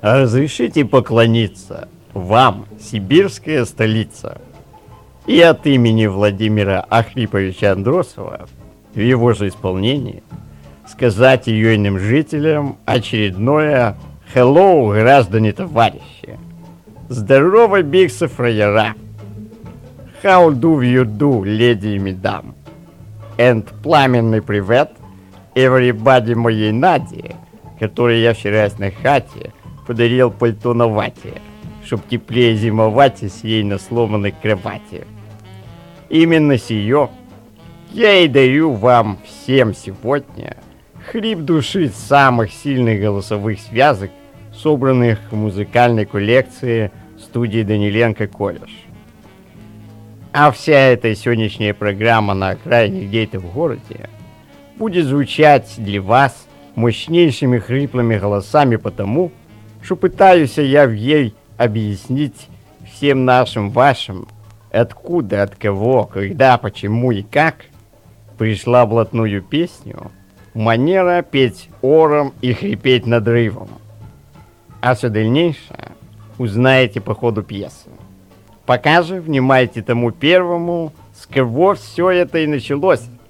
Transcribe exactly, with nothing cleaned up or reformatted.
Разрешите поклониться вам, сибирская столица, и от имени Владимира Ахриповича Андросова в его же исполнении сказать ейным жителям очередное «Hello, граждане-товарищи!» Здорово, бигсы фраера! How do you do, леди и мадам? And пламенный привет everybody моей Наде, которой я вчера на хате подарил пальто на вате, чтоб теплее зимовать с ей на сломанной кровати. Именно сие я и даю вам всем сегодня хрип души самых сильных голосовых связок, собранных в музыкальной коллекции студии Даниленко колледж. А вся эта сегодняшняя программа на окраине где-то в городе будет звучать для вас мощнейшими хриплыми голосами, потому что пытаюсь я в ей объяснить всем нашим вашим, откуда, от кого, когда, почему и как пришла блатную песню манера петь ором и хрипеть надрывом. А все дальнейшее узнаете по ходу пьесы. Пока же внимайте тому первому, с кого все это и началось.